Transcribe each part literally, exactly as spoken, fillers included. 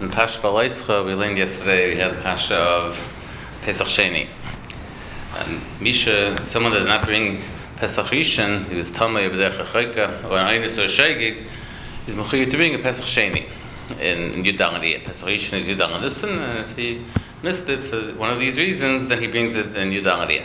In Pash Balaischa, we learned yesterday, we had the Pasha of Pesach Sheni. And Misha, someone that did not bring Pesach Rishon, he was Tamei B'derech HaChoika, or an Einus or a Shegig, he's Mechuyev to bring a Pesach Sheni in, in Yudang Aliyah. Pesach Rishon is Yudang Anisan, and if he missed it for one of these reasons, then he brings it in Yudang Aliyah.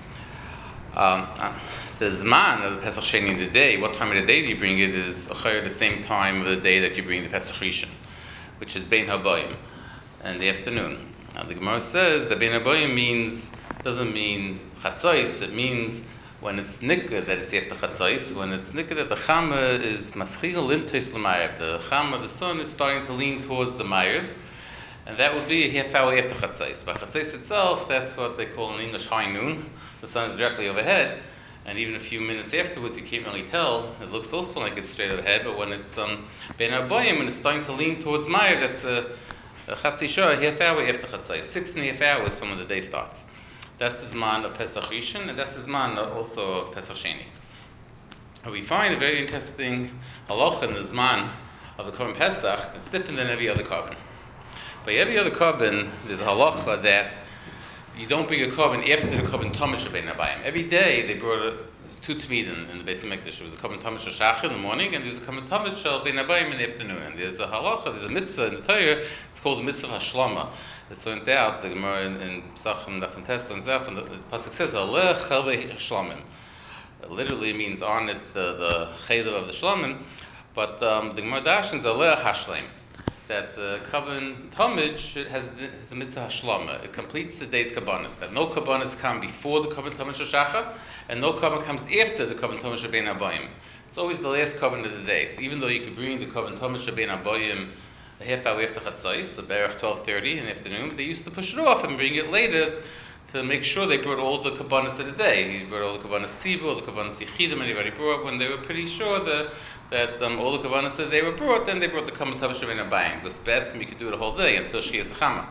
Um, uh, the Zman of the Pesach Sheni in the day, what time of the day do you bring it, is the same time of the day that you bring the Pesach Rishon, which is Bein Habayim, in the afternoon. Now the Gemara says that Bein Habayim means, doesn't mean Chatzos, it means when it's Nikah that it's after Chatzos, when it's Nikah that the Chama is Maschil Lintos L'Mayev, the Chama, the sun is starting to lean towards the Mayev, and that would be a half hour after Chatzos. By Chatzos itself, that's what they call in English high noon, the sun is directly overhead, and even a few minutes afterwards, you can't really tell. It looks also like it's straight overhead, but when it's um, Bein Habayim and it's starting to lean towards Mayev, that's a, a Chatzi Shah, a half hour after Chatzos, six and a half hours from when the day starts. That's the Zman of Pesach Rishon, and that's the Zman also of Pesach Sheni. And we find a very interesting halacha in the Zman of the Korban Pesach that's different than every other korban. By every other korban, there's a halacha that you don't bring a korban after the korban Tomish Bein Habayim. Every day they brought a, two Tmidin in the Beis HaMikdash. There was a korban Tomish Shachar in the morning, and there's a korban Tomish Bein Habayim in the afternoon. And there's a halacha, there's a mitzvah in the Torah. It's called the mitzvah Hashlama. It's learned out the Gemara in, in Psachim Daf and Test and Zef, and the, the pasuk says Aleh Chelvei Shlamim. It literally means on it the the cheder of the Shlamim, but um, the Gemara dashens Aleh Hashleim. That the Korban Tomid has, has a mitzvah Hashlama. It completes the day's Kabbanis. That no Kabbanis come before the Korban Tomid Shachar, and no Korban comes after the Korban Tomid Bein Habayim. It's always the last Korban of the day. So even though you could bring the Korban Tomid Bein Habayim a half hour after Chatzos, so Berach twelve thirty in the afternoon, they used to push it off and bring it later to make sure they brought all the Kabbanis of the day. He brought all the Kabbanis Tzibur, all the Kabbanis Yechidim, and everybody brought when they were pretty sure that that um, all the Kabbanis that they were brought, then they brought the Korban Tomid Bein Habayim. Because Betzim you could do it a whole day until Shkias Chama.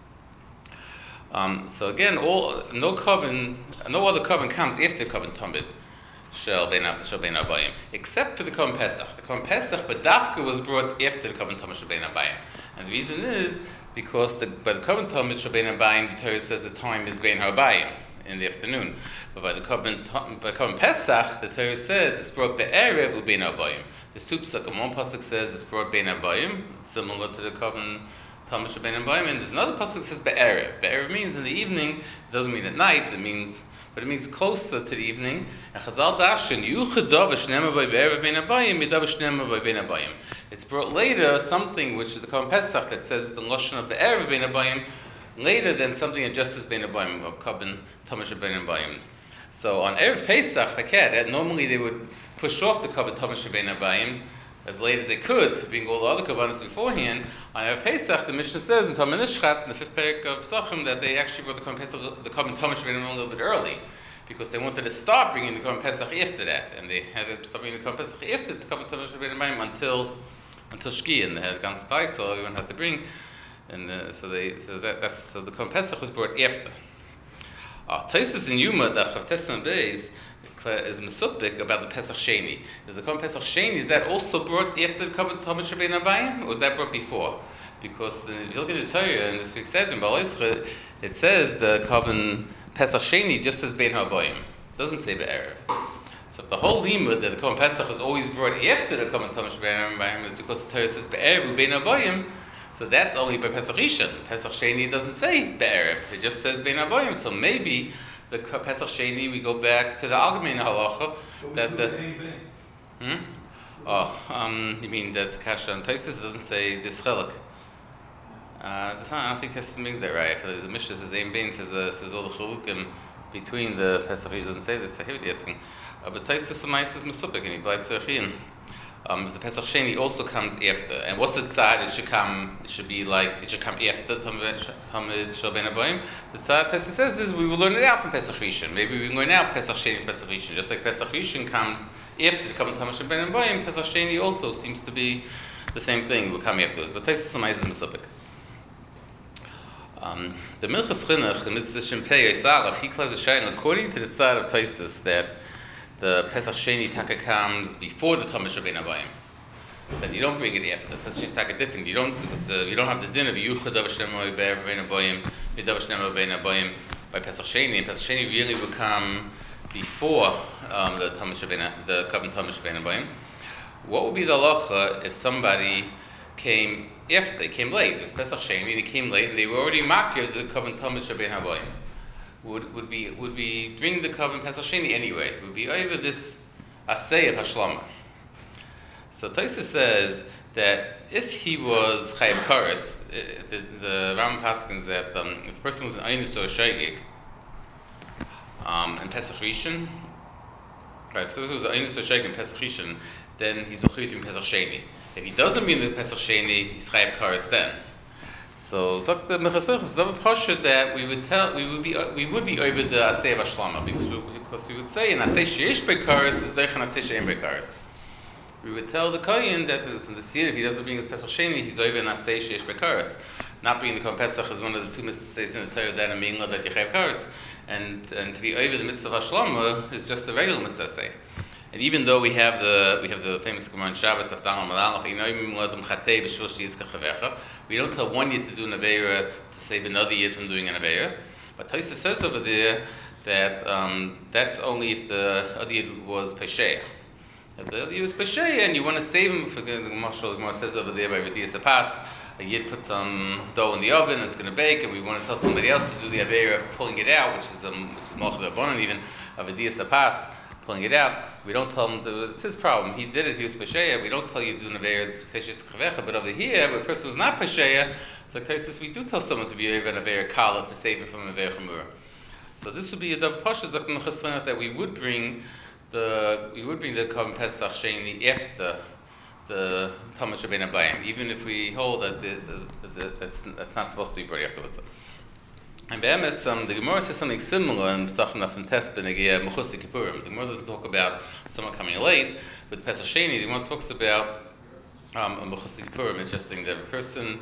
Um, so again, all no Korban, no other Korban comes after Korban Tomid Shel Bein Habayim, except for the Korban Pesach. The Korban Pesach, but Dafka was brought after the Korban Tomid Bein Habayim, and the reason is because the, by the Korban Tomid Bein Habayim, the Torah says the time is Bein Habayim in the afternoon. But by the Korban, by Korban Pesach, the Torah says it's brought be'erev u Bein Habayim. There's two psukim. One pasuk says it's brought Bein Habayim, similar to the Korban Tomid Bein Habayim, and there's another pasuk that says be'erev. Be'erev means in the evening. It doesn't mean at night. It means, but it means closer to the evening. And Chazal dashen yuchadav shnema by be'erev Bein Habayim, yidav shnema by Bein Habayim. It's brought later something which is the Korban Pesach that says the lashon of be'erev Bein Habayim later than something that just as Bein Habayim of Korban Tomid Bein Habayim. So on Erev Pesach, that normally they would push off the Korban Tomid Bein Habayim as late as they could to bring all the other Korbanos beforehand. On Erev Pesach, the Mishnah says in Talmud Nishchat, in the fifth parak of Pesachim, that they actually brought the Korban Pesach, the Korban Tomid Bein Habayim a little bit early, because they wanted to start bringing the Korban Pesach after that, and they had to start bringing the Korban Pesach after the Korban Tomid Bein Habayim until until Shki, and they had Gans Kai, so everyone had to bring, and uh, so they so that that's so the Korban Pesach was brought after. Uh, Taisus in Yuma, the Chavtes Beis, is mesupik about the Pesach Sheni. Is the Korban Pesach Sheni, is that also brought after the Korban Tomid Bein Habayim, or was that brought before? Because the, if you look at the Torah, and this week said in Balaischa, it says the Korban Pesach Sheni just says Bein Habayim. It doesn't say Be'erev. So if the whole limud that the Korban Pesach is always brought after the Korban Tomid Bein Habayim is because the Torah says Be'erev Bein Habayim, so that's only by Pesach Rishon. Pesach Sheni doesn't say Be'erev, it just says Bein Habayim. So maybe the Pesach Sheni, we go back to the Algemein Halacha that the hmm? Oh, um, you mean that's Kasha and Taisus? It doesn't say this Chelik. Uh, that's not, I don't think Taisus means that right. There's a Mishnah says Ein Bein says uh, says all the Chalukim between the Pesach Rishon doesn't say this. So here asking, uh, but Taisus Samais is Mesupik and he bleibt Serachin. Um, the Pesach Sheni also comes after, and what's the tzad? It should come. It should be like it should come after Tomid Shel Bein Habayim. The tzad Pesach says is we will learn it out from Pesach Rishon. Maybe we can learn out Pesach Sheni from Pesach Rishon, just like Pesach Rishon comes after the Tomid Shel Bein Habayim. Pesach Sheni also seems to be the same thing. It will come afterwards. But Taisus Samais is Mesupik. Um, the Milchas Chinuch, the Mitzvah Shempei Yisarav, he claims a shayin according to the tzad of Taisus that the Pesach Sheni Taka comes before the Tomid Bein Habayim. then you don't bring it after. Pesach Sheni is like a different. You don't because uh, you don't have the din of Yuchad of Hashem or Bein Aboyim, Midav Hashem or Bein Aboyim by Pesach Sheni. And Pesach Sheni really will come before um, the Talmud Shabbein, the Kavan Talmud Shabbein Aboyim. What would be the halacha if somebody came after, they came late? It was Pesach Sheni, they came late, and they were already makir the Kavan Talmud Shabbein Aboyim. Would would be would be bring the Kavan Pesach Sheni anyway? It would be over this asay of Hashlama. So Tosfos says that if he was Chayav Kares, the, the Ram paskins that um, if a person was an Einus or a Shaygig, um, and Pesach Rishon, right? So if it was an Einus or a Shaygig and Pesach Rishon, then he's Mechuyt in Pesach Sheni. If he doesn't mean the Pesach Sheni, he's Chayav Kares then. So Zok the Mechasach is double pasha that we would tell we would be we would be over the Asay of Hashlama because we, because we would say in Asay Sheish Bekaris is Deich and Asay She'em Bekaris. We would tell the Kohen that in the year if he doesn't bring his Pesach Sheni, he's over in Asay Sheish Bekaris. Not being the Kohen Pesach is one of the two mitzvahs in the Torah that and being that Yechayev Karis, and and to be over the mitzvah of Hashlama is just a regular mitzvah. And even though we have the we have the famous Gemara in Shabbos, we don't tell one yid to do an aveira to save another yid from doing an aveira. But Tosfos says over there that um, that's only if the other yid was pesheya. If the other yid was pesheya and you want to save him, for the Gemara says over there by Vidiyas Apas, a yid puts some dough in the oven and it's going to bake, and we want to tell somebody else to do the aveira, pulling it out, which is um, which is Mochad Abonon even of Vidiyas Apas. Pulling it out, we don't tell him to, it's his problem. He did it, he was Pesheya. We don't tell you to do Neveir, but over here, where a person was not Pesheya, it's like Tosfos, we do tell someone to be over Neveir Kala to save him from Neveir Chamura. So this would be a Dav Pasha Zakon Chesronot that we would bring the we would bring the Kavan Pesach Sheni after the Talmud Shabbein Abayim, even if we hold that the, the, the, that's that's not supposed to be brought afterwards. And Be'emes, um, the Gemara says something similar in Pesach Nafim Tes B'Negia Mechus Kippurim. The Gemara doesn't talk about someone coming late. With Pesach Sheni, the Gemara talks about um, a Mechus Kippurim. Interesting that a person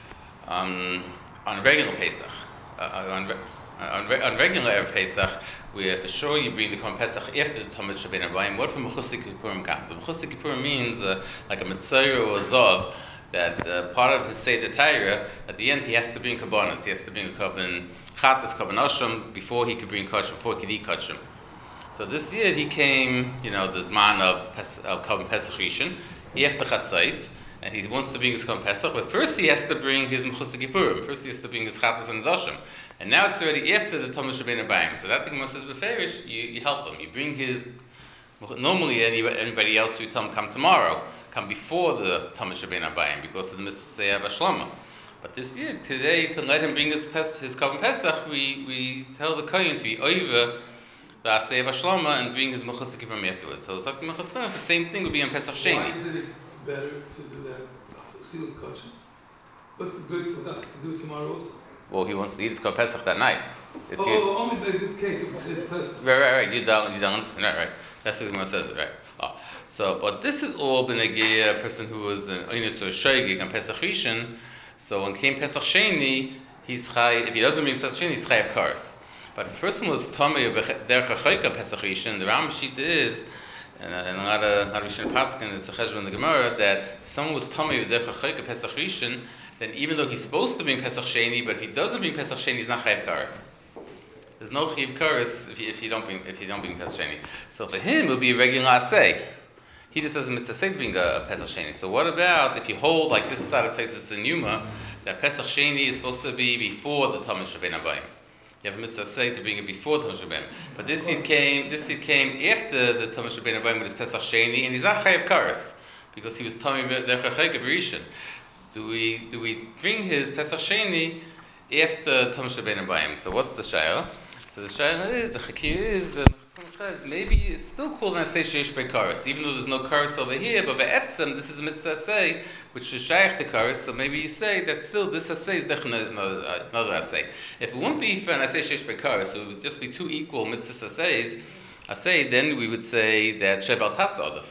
um, on regular Pesach, uh, on, re- on, re- on regular Erev Pesach, where for sure you bring the Kavan Pesach after the Talmud Shabbein Abayim, what from Mechus Kippurim comes? So Mechus Kippurim means uh, like a Mitzayah or a Zav, that uh, part of his Seder Torah, at the end he has to bring Kabbanas, he has to bring a Kavan Chatas, Kavan Asham, before he could bring Kashim, before he could eat Kashim. So this year he came, you know, the Zman of, Pes- of Kavan Pesach Rishon, after Chatzais, and he wants to bring his Kavan Pesach, but first he has to bring his Mechus Kippurim, first he has to bring his Chatas and Zashim. And now it's already after the Talmud Shabbein Abayim. So that thing Moses says Beferish, you, you help him, you bring his, normally anybody else you tell him come tomorrow, come before the Talmud Shabbein Abayim because of the mitzvah of Hashlama. But this year, today, to let him bring his pes- his Kavan Pesach, we, we tell the Kohen to be over the Asay of Hashlama and bring his Mechus Kippurim afterwards. So it's like Mechus Kippurim, the same thing would be on Pesach Sheni. Why is it better to do that? Chilas Kachim. What's the good for to do it tomorrow also? Well, he wants to eat his Kavan Pesach that night. It's oh, you, oh, only in this case it's Pesach. Right, right, right. You don't, you don't understand, right, right. That's what the Gemara says, right. Oh. So, but this is all b'negei a person who was an Einus or a Shaygig on Pesach Rishon. So when came Pesach Sheni, he's chay. If he doesn't bring Pesach Sheni, he's Chayav Kares. But if a person was Tamei derech HaChayka Pesach Rishon, the Ram Shita is, and, and a lot of a lot of Rishon Paskin, it's a cheshbon in the Gemara that if someone was Tamei derech HaChayka Pesach Rishon, then even though he's supposed to bring Pesach Sheni, but if he doesn't bring Pesach Sheni, he's not Chayav Kares. There's no Chayav Kares if you, if you don't bring if you don't bring Pesach Sheni. So for him, it would be a regular Asay. He just doesn't miss a say to bring a, a Pesach Sheni. So what about if you hold like this side of Tosfos in Yuma that Pesach Sheni is supposed to be before the Talmud Shabbein Abayim? You have a mitzvah say to bring it before the Talmud Shabbein. But this seed came. This seed came after the Talmud Shabbein Abayim with his Pesach Sheni, and he's not Chayav Kares because he was Tamei derech HaChayka b'Rishon. Do we do we bring his Pesach Sheni after Talmud Shabbein Abayim? So what's the shayla? So the shayla is the chakir is the maybe it's still called an Asay Sheish Bei Kares, even though there's no Kares over here, but Be'etzem, this is a mitzvah Asay, which is Shaykh to Kares, so maybe you say that still this Asay is definitely another, uh, another Asay. If it wouldn't be for an Asay Sheish Bei Kares, so it would just be two equal mitzvah Asays, Asay, then we would say that Sheval Tas Odef.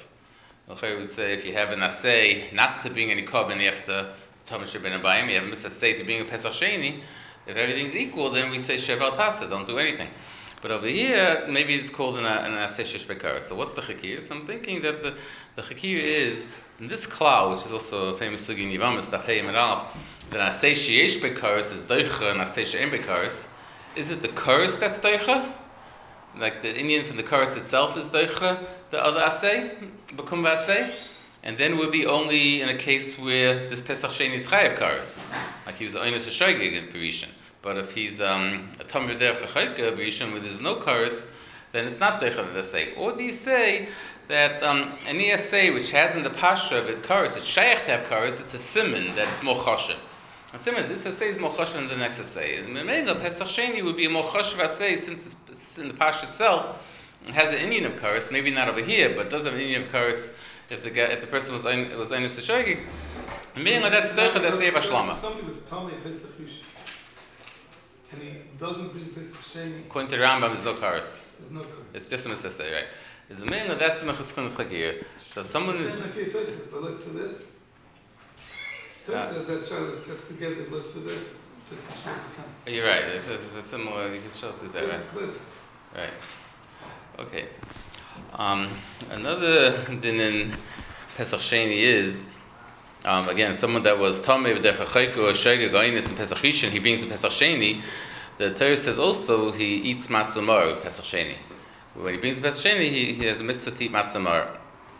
We would say if you have an Asay not to bring any Korban after Talmud Shabbein Abayim, you have a mitzvah Asay to bring a Pesach Sheni, if everything's equal, then we say Sheval Tasa, don't do anything. But over here, maybe it's called an an asay sheish bekaris. So what's the chikir? So I'm thinking that the the chikir is in this cloud, which is also a famous sugi in Yivamis, Dafei Meralf, that asay sheish bekaris is doicha and asay she'en bekaris. Is it the curse that's doicha? Like the Indian for the curse itself is doicha, the other asay, bekum asay? And then would be only in a case where this Pesach Sheni is chayav curse, like he was oinus a shoygig in Perishan. But if he's um, a Tom Yudech Chayka Perishan where there's no curse, then it's not doicha the asay. Or do you say that um, any asay which has in the pasha of it curse, it's shaykh to have curse, it's a siman that's more choshev. A siman, this asay is more choshev than the next asay. And Memega Pesach Sheni would be a more choshev asay since it's in the pasha itself. It has an Indian of curse, maybe not over here, but it does have an Indian of curse if the guy, if the person was ein, was einus to shoygig. And being like that's doicha that's seiv hashlama. Somebody was Tomei Pesach Rishon, and he doesn't bring Pesach Sheni. According to the Rambam, there's no curse. There's no curse. It's just a mitzvah, right? Is the meaning of that's the mechaschinus chakir. So if someone is Okay, Tosfos, but let's do this. Tosfos says that child gets together, let's do this. You're right. It's a, a similar. You can show to that, right? Right. Okay. Um, another din in Pesach Sheni is um, again someone that was tamei v'derech hachayka or shegeg oinus in Pesach Rishon. He brings the Pesach Sheni. The Torah says also he eats matzah mar with Pesach Sheni. When he brings the Pesach Sheni, he, he has a mitzvah to eat matzah mar.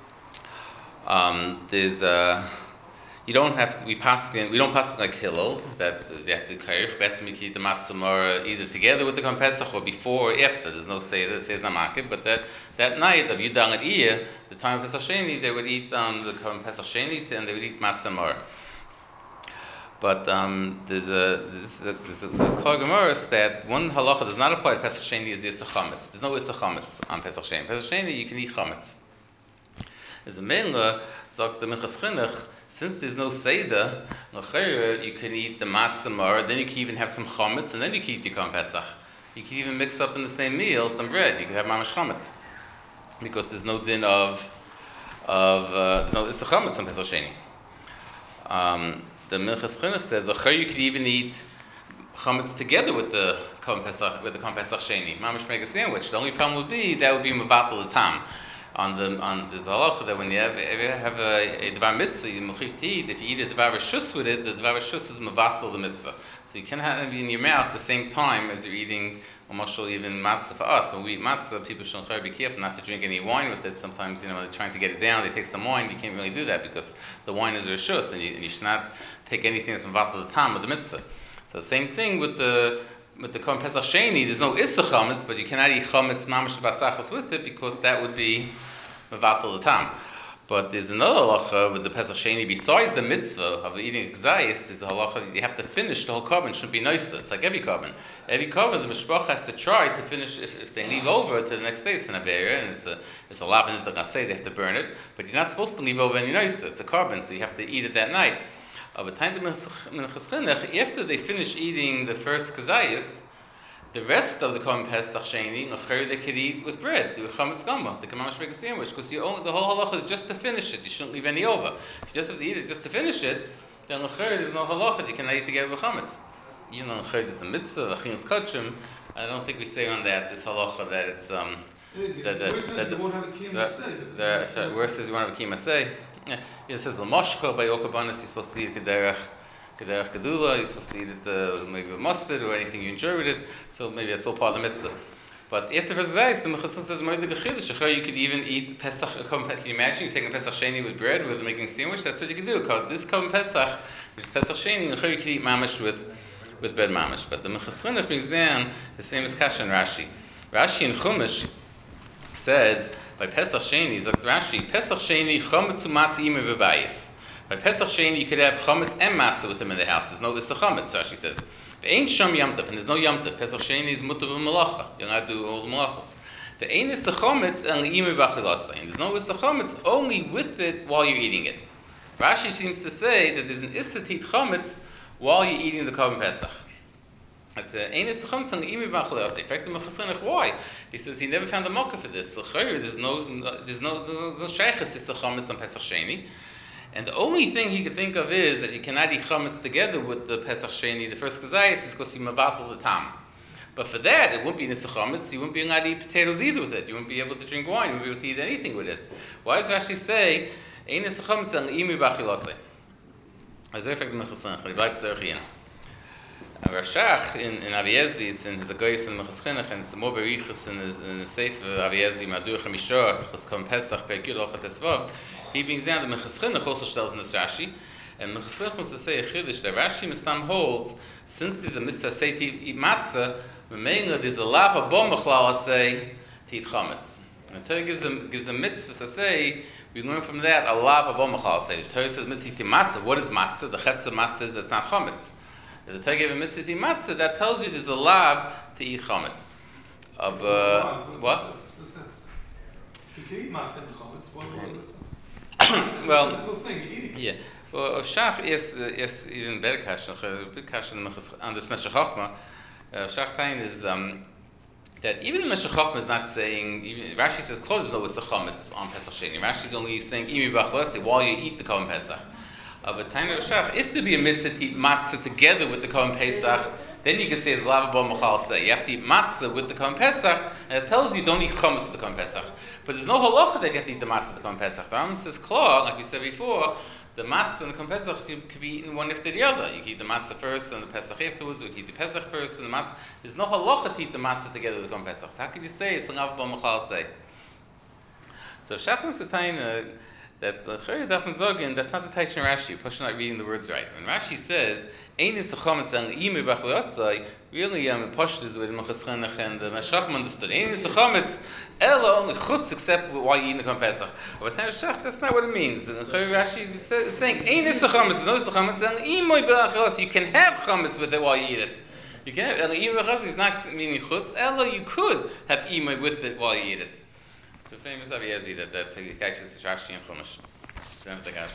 Um, there's uh, you don't have to be passing. We don't pass like Hillel that they have to be kairich. Best we eat the matzah mar either together with the Korban Pesach or before or after. There's no say that says namakid, but that that night of Yudang at Iyah, the time of Pesach Sheni, they would eat um, the Korban Pesach Sheni and they would eat matzah mar. But um, there's a there's a, there's a, a Klar Gemara that one halacha does not apply to Pesach Sheni is the Issa Chametz. There's no Issa Chametz on Pesach Sheni. Pesach Sheni you can eat Chametz. There's a Mela, sagt the Minchas Chinuch, since there's no Seder, you can eat the matzah mar, then you can even have some Chametz, and then you can eat your Korban Pesach. You can even mix up in the same meal some bread. You can have mamash Chametz. Because there's no din of, of uh, there's no Issa Chametz on Pesach Sheni. Um, The Minchas Chinuch says, "Achar you could even eat chametz together with the Korban Pesach, with the Korban Pesach Sheni. Mamish make a sandwich. The only problem would be that would be mevatel the tam. On the on the halacha that when you have, if you have a, a devar mitzvah, you mechiv to eat. If you eat a devar reshus with it, the devar reshus is mevatel the mitzvah. So you can have it in your mouth at the same time as you're eating. Or mashal even matzah for us. When we eat matzah, people should be careful not to drink any wine with it. Sometimes, you know, they're trying to get it down. They take some wine. You can't really do that because the wine is a reshus, and you, and you should not take anything that's mevatel the tam of the mitzvah. So same thing with the with the Korban Pesach Sheni. There's no issa chametz, but you cannot eat chametz mamash basachas with it because that would be mevatel the tam. But there's another halacha with the Pesach Sheni besides the mitzvah of eating exayis. There's a halacha you have to finish the whole korban. Shouldn't be nicer. It's like every korban. Every korban the mishpach has to try to finish. If, if they leave over to the next day, it's an avera and it's a it's a lav they're gonna say they have to burn it. But you're not supposed to leave over any nicer. It's a korban, so you have to eat it that night. Uh, but time the Minchas Chinuch, after they finish eating the first kazayis, the rest of the Korban Pesach Sheni, they could eat with bread, with chametz gama. They can mamash make a sandwich because the whole halacha is just to finish it. You shouldn't leave any over. If you just have to eat it just to finish it, then there's no halacha. You cannot eat together with chametz. You know, there's a mitzvah, achinus kachim. I don't think we say on that this halacha that it's um that that that you won't have a kiyum the where says you won't have a kiyum say. It says l'mashka by okabanis you're supposed to eat kederach. Kederach Gedula, you're supposed to eat it uh, maybe with mustard or anything you enjoy with it, so maybe that's all part of the mitzvah. But after Pesach Zayis, the Mechasim says, you could even eat Pesach, can you imagine, you take a Pesach Sheni with bread, with making a sandwich, that's what you can do. This Korban Pesach, which is Pesach Sheni, you could eat mamash with, with bread mamash. But the Mechasim brings down his famous kasha in Rashi. Rashi in Chumash says, by Pesach Sheni, Zakt Rashi, Pesach Sheni, chametz u'matzah ime b'bayis. By Pesach Sheni, you could have chametz and matzah with him in the house. There's no issa chametz, Rashi says. There ain't sham yamtav, and there's no yamtav. Pesach Sheni is mutar b'malacha. You'll not do all the malachas. There ain't issa chametz and li'ime b'achilasa. And there's no issa chametz only with it while you're eating it. Rashi seems to say that there's an issa tit chametz while you're eating the Korban Pesach. That's a ain't issa chametz and li'ime b'achilasa. In fact, the Mechasim, why? He says he never found a mocker for this. So there's no there's no there's no shaychus issa chametz on Pesach Sheni. And the only thing he could think of is that you cannot eat chametz together with the Pesach Sheni, the first kazayis, is because you mevatel the tam. But for that, it wouldn't be Nisuch Chametz. You wouldn't be allowed to eat potatoes either with it. You wouldn't be able to drink wine. You wouldn't be able to eat anything with it. Why does Rashi say, Ein Nisuch Chametz al imi b'achilosei? As a fact, Mechaschinuch, I like to say Rashach in in Aviezi, it's in his Agoyis and Mechaschinuch, and it's more berichus in the in the Sefer Aviezi Madur Chamishor, Chas Kom Pesach Perkil Ochat Esvav. He brings down the Mechaschinuch also tells in this Rashi, and Mechaschinuch wants to say a chiddush that Rashi Mistam holds since there's a mitzvah say to eat matzah, Memela there's a lav habom b'chlal say to eat chametz. And the Torah gives a gives a mitzvah to say. We learn from that a lav habom b'chlal say. The Torah says mitzvah to matzah. What is matzah? The chefetz of matzah is that's not chametz. The Torah gave a mitzvah to matzah that tells you there's a lav to eat chametz. Of uh, what? You can eat matzah and chametz. What? Well, it's a good thing. You eat it. Yeah. Well, of Shach is is even better kasha. A big kasha on this Meshech Chochma. Shach Tain is um, that even the Meshech Chochma is not saying. Even Rashi says clothes no it's a chametz on Pesach Sheni. Rashi is only saying imi b'achlasi while you eat the Korban Pesach. Uh, but Tain of Shach, if there be a mitzvah to eat matzah together with the Korban Pesach, then you can say it's lav bo machal say. You have to eat matzah with the Korban Pesach, and it tells you don't eat chametz with the Korban Pesach. But there's no halacha that you have to eat the matzah with the Korban Pesach. The Rambam says klar, like we said before. The matzah and the Korban Pesach could, could be eaten one after the other. You can eat the matzah first and the Pesach afterwards, or you can eat the Pesach first and the matzah. There's no halacha to eat the matzah together with the Korban Pesach. So how can you say it's an lav bo machal say? So Shach wants to tell you that the Chayei Dafn Zogin, that's not the Taishin Rashi. You're not reading the words right. When Rashi says, Ein Nisuch Chametz al imi b'achilosei, really um, Pashut is with Mechaschinuch and the Meshech Chochma understood. Ein Nisuch Chametz elo chutz except while you eat the Korban Pesach. But Shach, that's not what it means. The Chayei Rashi is saying, Ein Nisuch Chametz, no Nisuch Chametz al imi b'achilosei. You can have chametz with it while you eat it. You can have, el imi b'achilosei is not meaning chutz, elo you could have imi with it while you eat it. It's a famous Aviezi that that's a Kaisha Rashi and Chumash. So I'm Okay,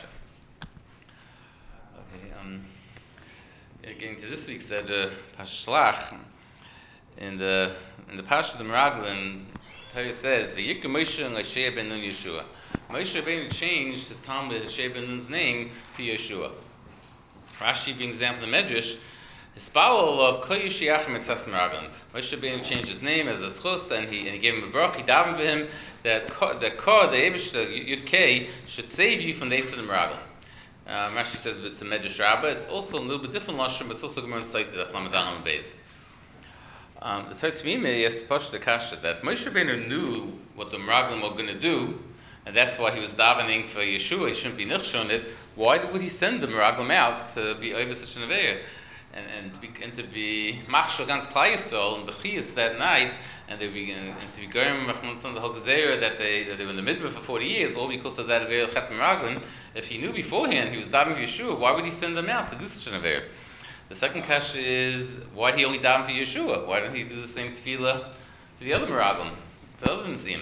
um, getting to this week's uh, Pashlach, in the in the Pash of the Meraglim, Torah says, "V'yikra Moshe and Shea ben Nun Yeshua." Moshe Rabbeinu changed his Talmud Shea ben Nun's name to Yeshua. Rashi brings down from the Medrash. His spawel of Kol Yishiach Mitzas Meraglim. Moshe Rabbeinu changed his name as a schus, and he and he gave him a bracha. He davened for him that the Kor, the Eibush, the Yud Kei, should save you from the Eitz of the Meraglim. Um, Rashi says it's a Medrash Rabbah. It's also a little bit different lashon, but it's also Gemara Site that Lamadan Beis. Um, the third Tmimah is Posh the Kasha that Moshe Rabbeinu knew what the Meraglim were going to do, and that's why he was davening for Yeshua. He shouldn't be nichshon on it. Why would he send the Meraglim out to be over such an aveir? And, and to be and to be machshel ganz Klal Yisrael and bechiyas that night, and they be and to be going on the whole gezerah that they that they were in the midbar for forty years, all because of that aveir chet meraglim. If he knew beforehand he was davening for Yeshua, why would he send them out to do such an aveir? The second kasha is why did he only daven for Yeshua? Why didn't he do the same tefillah to the other meraglim, the other nizim?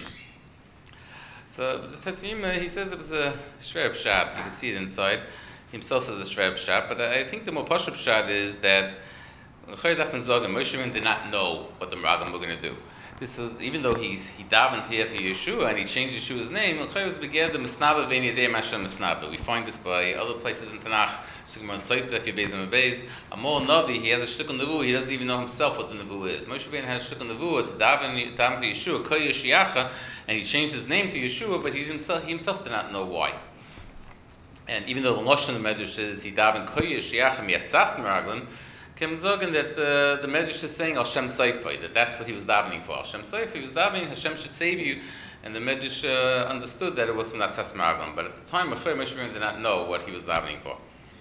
So the Tatmima, he says it was a shver pshat. You can see it inside. Himself says a shver pshat, but I think the more pashut pshat is that Chayei Dafn Zogin, Moshe Rabbeinu did not know what the Meraglim were going to do. This was, even though he he davened here for Yeshua and he changed Yeshua's name, Chayei was began the Misnaba Vein Yadei Hashem Misnaba. We find this by other places in Tanakh. Sigmar Saita, if you're based on the base, Amor Navi, he has a shtuk on Nevuah, he doesn't even know himself what the Nevuah is. Moshe Rabbeinu has a shtuk on Nevuah to daven daven for Yeshua, Kol Yeshiacha, and he changed his name to Yeshua, but he himself he himself did not know why. And even though the Lashon of the Medrash says he davened Kol Yeshiacha miyatzas meraglim, Kim Zogan that the the Medrash is saying Hashem Seifai, that that's what he was davening for. Hashem Seifai, he was davening Hashem should save you, and the Medrash uh, understood that it was from Natzas meraglim. But at the time, Moshe Rabbeinu did not know what he was davening for.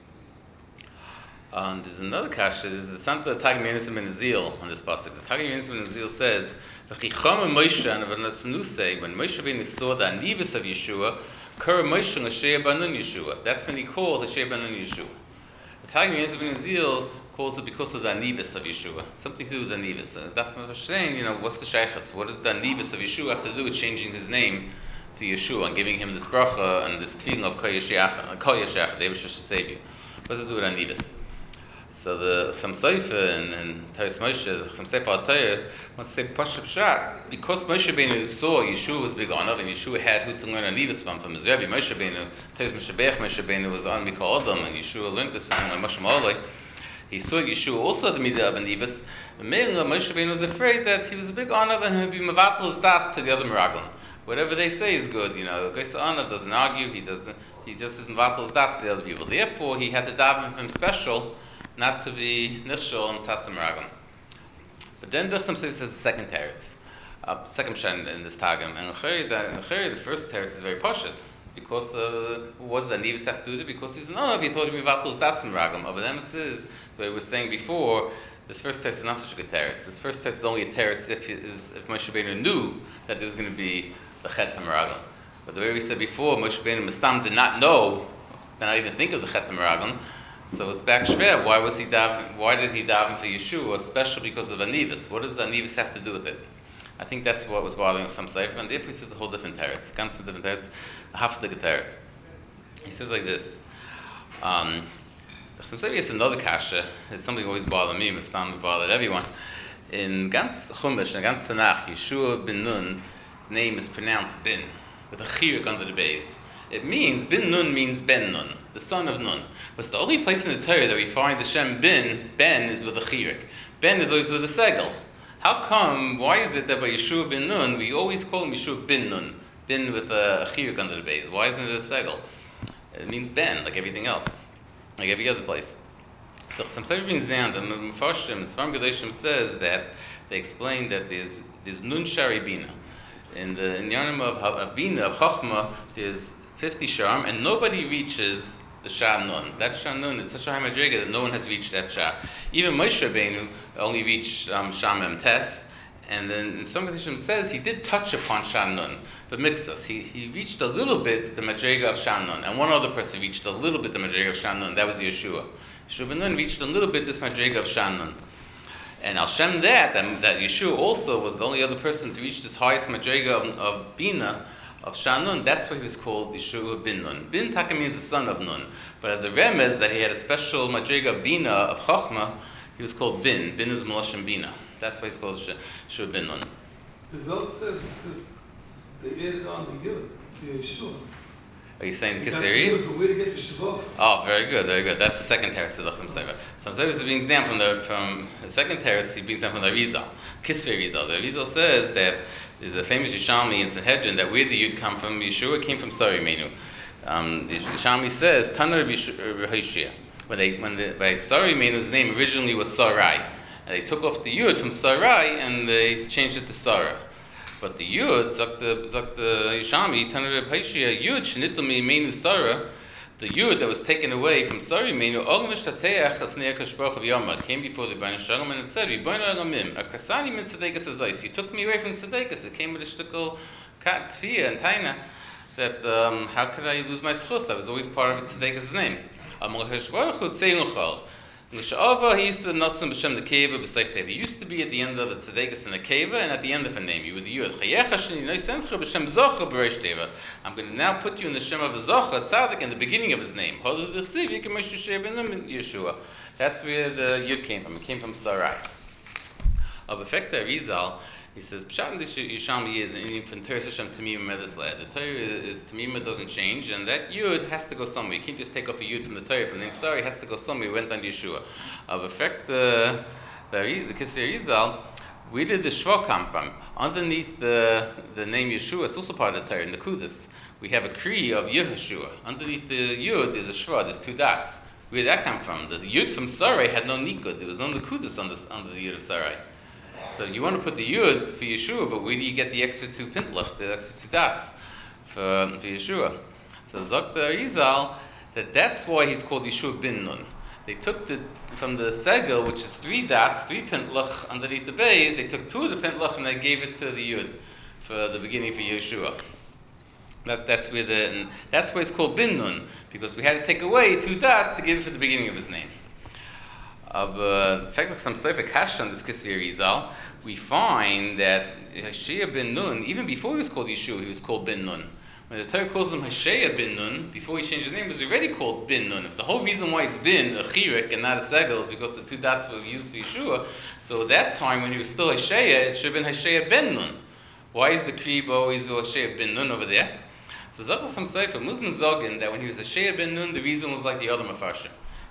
And um, there's another kasha. There's the Santa Tag Menusim ben Azil on this pasuk. The Tag Menusim ben Azil says, "V'chicham Moshe and v'nasnusei when Moshe Rabbeinu saw the anivus of Yeshua, kara Moshe l'shei banun Yeshua." That's when he called l'shei banun Yeshua. The Tag Menusim ben Azil calls it because of the anivus of Yeshua, something to do with the anivus. Uh, Daf Moshe, you know, what's the shaychus? What does the anivus of Yeshua have to do with changing his name to Yeshua and giving him this bracha and this feeling of Kol Yeshiach, Kol Yeshiach, the Eibush should save you? What does it do with anivus? So the some Seifer and, and Teres Moshe, some Sefer HaTorah, wants to say Pashup Shat, because Moshe Rabbeinu saw Yeshua was big honor, and Yeshua had who to learn anivus from, from his Rebbe, Moshe Rabbeinu, Teres Moshe Bech, Moshe Rabbeinu was on Mikol Adam, and Yeshua learned this from him, and Moshe Ma'olai. he saw Yeshua also the midah of anivus. Moshe Rabbeinu was afraid that he was a big honor and he'd be mevatel his das to the other meraglim. Whatever they say is good, you know. Gosa Anav doesn't argue. He doesn't. He just is mevatel his das to the other people. Therefore, he had to daven for him special, not to be nichshol and tzas meraglim. But then the Chassam says the second teretz, uh, second shen in this tagim, and the first teretz is very poshut. Because uh, what does the Anivus have to do with it? Because he's no, he thought he mevatel das meraglim. But then it is the way we were saying before. This first teretz is not such a good teretz. This first teretz is only a teretz if is, if Moshe Rabbeinu knew that there was going to be the chet meraglim. But the way we said before, Moshe Rabbeinu Mistam did not know, did not even think of the chet meraglim. So it's back shver. Why was he daven? Why did he daven for Yeshua, especially because of Anivus? What does Anivus have to do with it? I think that's what was bothering some sefer, and therefore he says a whole different teretz, ganz different teretz, half the teretz. He says like this. Um, Some say it's another kasha. It's something always bothered me, Mistam bothered everyone. In ganz Chumash, in ganz Tanakh, Yeshua ben Nun, his name is pronounced Ben, with a chiyuk under the base. It means, Ben Nun means Ben Nun, the son of Nun. But it's the only place in the Torah that we find the Shem Ben, Ben is with a chiyuk. Ben is always with a segel. How come, why is it that by Yeshua ben Nun, we always call him Yeshua ben Nun? Ben with a chiyuk under the base. Why isn't it a segel? It means Ben, like everything else. Like every other place. So some Sefer brings down the Mefarshim, Sfarim Gedoshim says that they explain that there's there's Nun Shari Bina. In the in the Yarnim of, of Bina, of Chachma, there's fifty Sharm, and nobody reaches the Shah Nun. That Shah Nun is such a high madriga that no one has reached that Shah. Even Moshe Rabbeinu only reached um, Shah Mem Tes, and then in some Gedoshim says he did touch upon Shah Nun. But mixus, he he reached a little bit the madriga of Shannon, and one other person reached a little bit the madriga of Shannon. That was Yeshua. Yeshua ben Nun reached a little bit this madriga of Shannon, and Al Shem that, that that Yeshua also was the only other person to reach this highest madriga of, of Bina of Shannon. That's why he was called Yeshua ben Nun. Bin Taka means the son of Nun, but as a remez that he had a special madriga of Bina of Chachma, he was called Bin. Bin is Melashim Bina. That's why he's called Yeshua ben Nun. The Velt says because they added on the Yud to Yeshua. Are you saying the Kiseri? But where to get the Shavov? Oh, very good, very good. That's the second teretz of the Chassam Sofer. Some Sofer brings down from the from the second teretz. He brings down from the Rizal, Kisvei Rizal. The Rizal says that there's a famous Yishalmi in Sanhedrin that where the Yud come from. Yeshua came from Sari Menu. Um, the Yishalmi says Tanar B'Hoshia. When they when the by Sari Menu's name originally was Sarai, and they took off the Yud from Sarai and they changed it to Sarah. But the Yud, Zak the Zak the Yishami, Tanar B'Hoshia, Yud Shenitul Meimenu Sarah. The Yud that was taken away from Sari Menu, came before the Baruch Shalom and it said, Akasani min Tzedekes Azais. You took me away from Tzedekes. It came with a shtickle kat tfiyah and taina that um, how could I lose my schus? I was always part of Tzedekes' name. He used to be at the end of the Tzedekes in the Keva and at the end of a name. You were the Yud. I'm going to now put you in the Shem of the Zocha, Tzadik, in the beginning of his name. Yeshua. That's where the Yud came from. It came from Sarai. Of effect, Rizal, he says, Pshat this Yishalmi is in from Torah Hashem Tamima Medesled. The Torah is Tamima doesn't change, and that Yud has to go somewhere. You can't just take off a Yud from the Torah from the name Sarai. It has to go somewhere. It went on Yeshua. Of effect, the the the Kisri Rizal, where did the Shva come from? Underneath the the name Yeshua, it's also part of the Torah in the Kudus. We have a Kri of Yehoshua. Underneath the Yud, there's a Shva. There's two dots. Where did that come from? The Yud from Sarai had no Nikud. There was no Nikudus under under the Yud of Sarai. So you want to put the Yud for Yeshua, but where do you get the extra two pintlach, the extra two dots for, for Yeshua? So Zok the Arizal, that that's why he's called Yeshua bin Nun. They took the from the segel, which is three dots, three pintlach underneath the base, they took two of the pintlach and they gave it to the Yud for the beginning for Yeshua. That, that's where the and that's why it's called bin Nun, because we had to take away two dots to give it for the beginning of his name. Of uh, in fact, some Sefer Kash on this Kisvei Rizal, we find that Hoshea ben Nun, even before he was called Yeshua, he was called ben Nun. When the Torah calls him Hoshea ben Nun, before he changed his name, he was already called ben Nun. If the whole reason why it's been a chirik and not a segel is because the two dots were used for Yeshua, so at that time when he was still Hoshea, it should have been Hoshea ben Nun. Why is the Krib always Hoshea ben Nun over there? So Zachar some Sefer Muslim Zogin that when he was Hoshea ben Nun, the reason was like the other Mefarshim.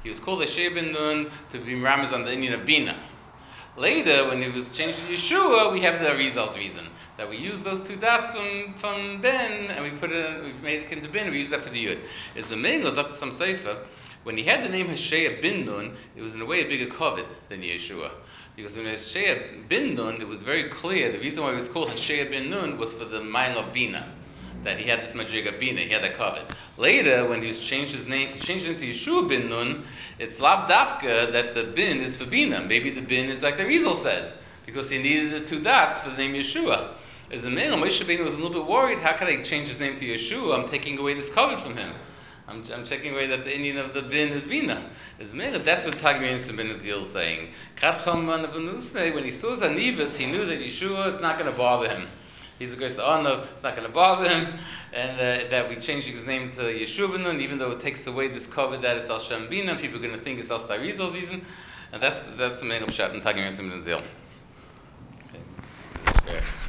He was called Hashea ben Nun to be Ramaz on the Indian of Bina. Later, when it was changed to Yeshua, we have the Arizal's reason. That we use those two dots from, from Ben, and we put it, we made it into Ben, and we use that for the Yud. As the main goes up to some Sefer, when he had the name Hashea ben Nun, it was in a way a bigger covet than Yeshua. Because when Hashea ben Nun, it was very clear, the reason why it was called Hashea ben Nun was for the Mile of Bina. That he had this Madriga Bina, he had that covet. Later, when he was changed his name, changed it to Yeshua ben Nun, it's Lav Dafka that the bin is for Bina. Maybe the bin is like the Rizal said, because he needed the two dots for the name Yeshua. As a man, Moshe Rabbeinu was a little bit worried, how could I change his name to Yeshua? I'm taking away this covet from him. I'm, I'm taking away that the Indian of the bin is Bina. As a man, that's what Tag Yonson ben Azil is saying. When he saw Zanivas, he knew that Yeshua, it's not going to bother him. He's a great honor, it's not going to bother him, and uh, that we changed his name to Yeshua ben Nun, even though it takes away this covet that it's Al Shem Bina, people are going to think it's Al Starizal's reason, and that's that's the main of Pshat and Tag Yonson ben Azil. Okay.